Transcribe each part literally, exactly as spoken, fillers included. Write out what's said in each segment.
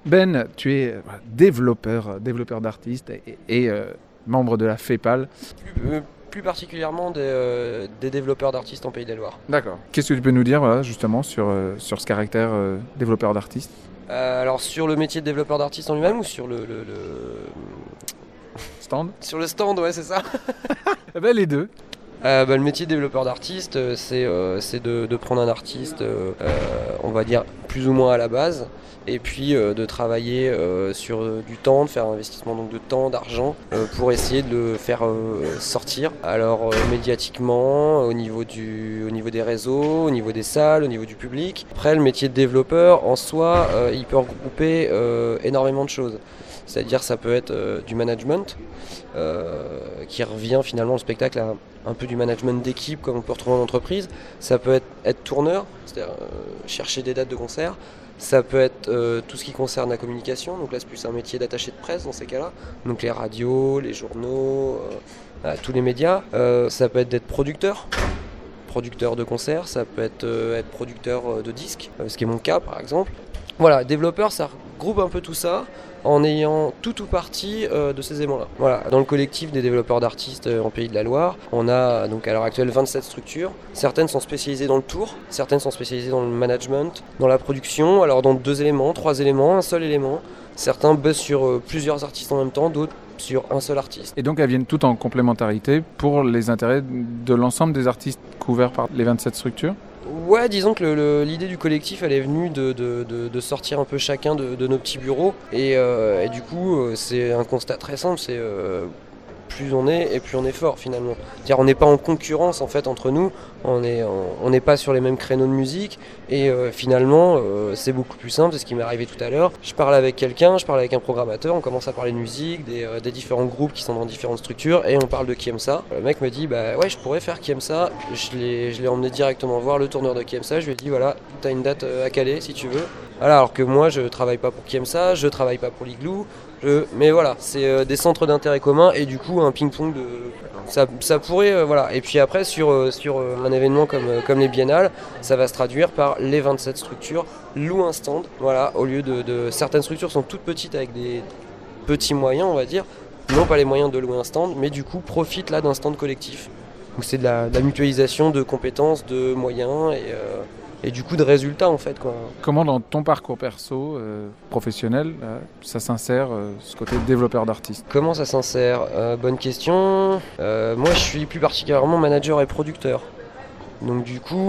Ben, tu es euh, développeur, développeur d'artistes et, et, euh, membre de la FEPAL. Plus, euh, plus particulièrement des, euh, des développeurs d'artistes en Pays de la Loire. D'accord. Qu'est-ce que tu peux nous dire voilà, justement sur, euh, sur ce caractère euh, développeur d'artistes? Euh, alors sur le métier de développeur d'artiste en lui-même ou sur le, le, le... Stand? Sur le stand, ouais, c'est ça. Eh ben, les deux. Euh, bah, le métier de développeur d'artiste, euh, c'est, euh, c'est de, de prendre un artiste, euh, euh, on va dire plus ou moins à la base, et puis euh, de travailler euh, sur euh, du temps, de faire un investissement donc, de temps, d'argent, euh, pour essayer de le faire euh, sortir. Alors euh, médiatiquement, au niveau, du, au niveau des réseaux, au niveau des salles, au niveau du public. Après, le métier de développeur, en soi, euh, il peut regrouper euh, énormément de choses. C'est-à-dire ça peut être euh, du management, euh, qui revient finalement au spectacle à un peu du management d'équipe comme on peut retrouver en entreprise. Ça peut être, être tourneur, c'est-à-dire euh, chercher des dates de concert. Ça peut être euh, tout ce qui concerne la communication, donc là c'est plus un métier d'attaché de presse dans ces cas-là. Donc les radios, les journaux, euh, tous les médias. Euh, ça peut être d'être producteur. Producteur de concerts, ça peut être, euh, être producteur de disques, euh, ce qui est mon cas par exemple. Voilà, développeur, ça regroupe un peu tout ça en ayant tout ou partie euh, de ces éléments-là. Voilà, dans le collectif des développeurs d'artistes euh, en Pays de la Loire, on a donc à l'heure actuelle vingt-sept structures. Certaines sont spécialisées dans le tour, certaines sont spécialisées dans le management, dans la production, alors dans deux éléments, trois éléments, un seul élément. Certains bossent sur euh, plusieurs artistes en même temps, d'autres sur un seul artiste. Et donc elles viennent toutes en complémentarité pour les intérêts de l'ensemble des artistes couverts par les vingt-sept structures? Ouais, disons que le, le, l'idée du collectif, elle est venue de, de, de, de sortir un peu chacun de, de nos petits bureaux. Et, euh, et du coup, c'est un constat très simple, c'est euh, plus on est et plus on est fort finalement. C'est-à-dire on n'est pas en concurrence en fait entre nous, on n'est on n'est pas sur les mêmes créneaux de musique. Et euh, finalement, euh, c'est beaucoup plus simple, c'est ce qui m'est arrivé tout à l'heure. Je parle avec quelqu'un, je parle avec un programmateur, on commence à parler de musique, des, euh, des différents groupes qui sont dans différentes structures, et on parle de qui aime ça. Le mec me dit, bah ouais, je pourrais faire qui aime ça. Je l'ai, je l'ai emmené directement voir le tourneur de qui aime ça. Je lui ai dit, voilà, t'as une date à caler si tu veux. Voilà, alors que moi, je travaille pas pour qui aime ça, je travaille pas pour l'Igloo. Je... Mais voilà, c'est euh, des centres d'intérêt commun, et du coup, un ping-pong de. Ça, ça pourrait, euh, voilà. Et puis après, sur, euh, sur euh, un événement comme, euh, comme les biennales, ça va se traduire par les vingt-sept structures louent un stand. Voilà, au lieu de, de. Certaines structures sont toutes petites avec des petits moyens, on va dire. Non pas les moyens de louer un stand, mais du coup profitent là d'un stand collectif. Donc c'est de la, de la mutualisation de compétences, de moyens et, euh, et du coup de résultats en fait, quoi. Comment dans ton parcours perso, euh, professionnel, euh, ça s'insère euh, ce côté développeur d'artistes? Comment ça s'insère euh, Bonne question. Euh, moi je suis plus particulièrement manager et producteur. Donc du coup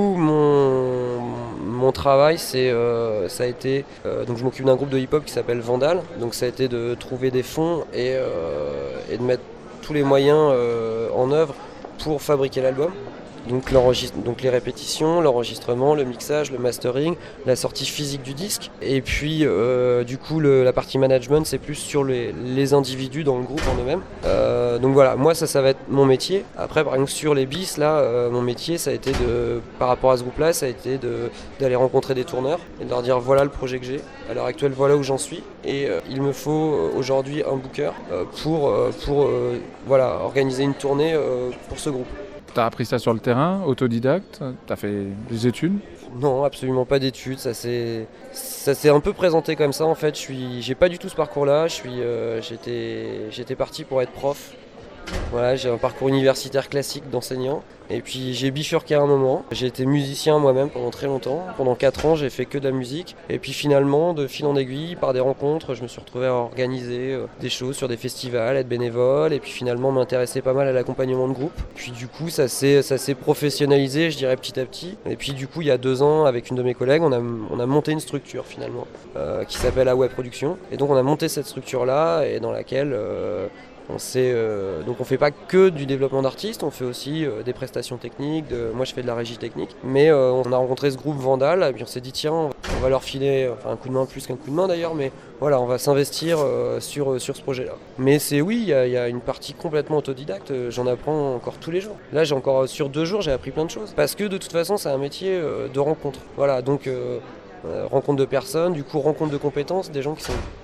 mon, mon travail c'est euh, ça a été euh, donc je m'occupe d'un groupe de hip-hop qui s'appelle Vandal. Donc ça a été de trouver des fonds et, euh, et de mettre tous les moyens euh, en œuvre pour fabriquer l'album. Donc, donc les répétitions, l'enregistrement, le mixage, le mastering, la sortie physique du disque. Et puis euh, du coup le, la partie management c'est plus sur les, les individus dans le groupe en eux-mêmes. Euh, donc voilà, moi ça ça va être mon métier. Après par exemple sur les bis là, euh, mon métier ça a été de, par rapport à ce groupe là, ça a été de, d'aller rencontrer des tourneurs et de leur dire voilà le projet que j'ai. À l'heure actuelle voilà où j'en suis. Et euh, il me faut aujourd'hui un booker euh, pour, euh, pour euh, voilà, organiser une tournée euh, pour ce groupe. T'as appris ça sur le terrain, autodidacte? T'as fait des études? Non, absolument pas d'études. Ça s'est, ça s'est un peu présenté comme ça en fait. Je suis, j'ai pas du tout ce parcours-là. Je suis, euh, j'étais, j'étais parti pour être prof. Voilà, j'ai un parcours universitaire classique d'enseignant. Et puis j'ai bifurqué à un moment. J'ai été musicien moi-même pendant très longtemps. Pendant quatre ans, j'ai fait que de la musique. Et puis finalement, de fil en aiguille, par des rencontres, je me suis retrouvé à organiser euh, des choses sur des festivals, être bénévole. Et puis finalement, m'intéresser pas mal à l'accompagnement de groupe. Puis du coup, ça s'est, ça s'est professionnalisé, je dirais, petit à petit. Et puis du coup, il y a deux ans, avec une de mes collègues, on a, on a monté une structure finalement euh, qui s'appelle Away Production. Et donc on a monté cette structure-là et dans laquelle... Euh, On sait, euh, donc on fait pas que du développement d'artistes, on fait aussi euh, des prestations techniques, de, moi je fais de la régie technique, mais euh, on a rencontré ce groupe Vandal et puis on s'est dit tiens on va leur filer enfin, un coup de main plus qu'un coup de main d'ailleurs, mais voilà on va s'investir euh, sur, sur ce projet là. Mais c'est oui, il y, y a une partie complètement autodidacte, j'en apprends encore tous les jours. Là j'ai encore sur deux jours j'ai appris plein de choses, parce que de toute façon c'est un métier euh, de rencontre. Voilà donc euh, euh, rencontre de personnes, du coup rencontre de compétences, des gens qui sont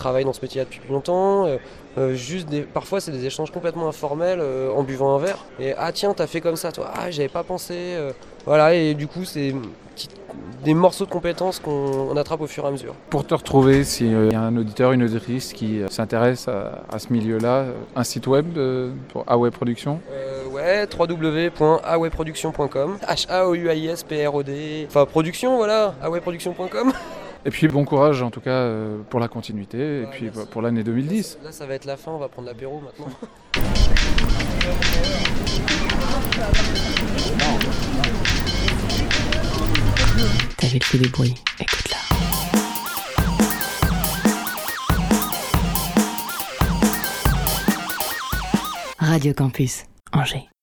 travaille dans ce métier depuis longtemps. Euh, euh, juste des, parfois, c'est des échanges complètement informels euh, en buvant un verre. Et ah tiens, t'as fait comme ça, toi. Ah, j'avais pas pensé. Euh, voilà, et du coup, c'est petite, des morceaux de compétences qu'on on attrape au fur et à mesure. Pour te retrouver, s'il y a un auditeur, une auditrice qui euh, s'intéresse à, à ce milieu-là, euh, un site web euh, pour Away Production. Euh, ouais, w w w point away production point com, H A O U A I S P R O D, enfin production, voilà, away production point com. Et puis bon courage en tout cas euh, pour la continuité et Ouais, puis merci. bah, pour l'année deux mille dix. Là, ça va être la fin, on va prendre l'apéro maintenant. T'as vu le coup du bruit, écoute-la. Radio Campus, Angers.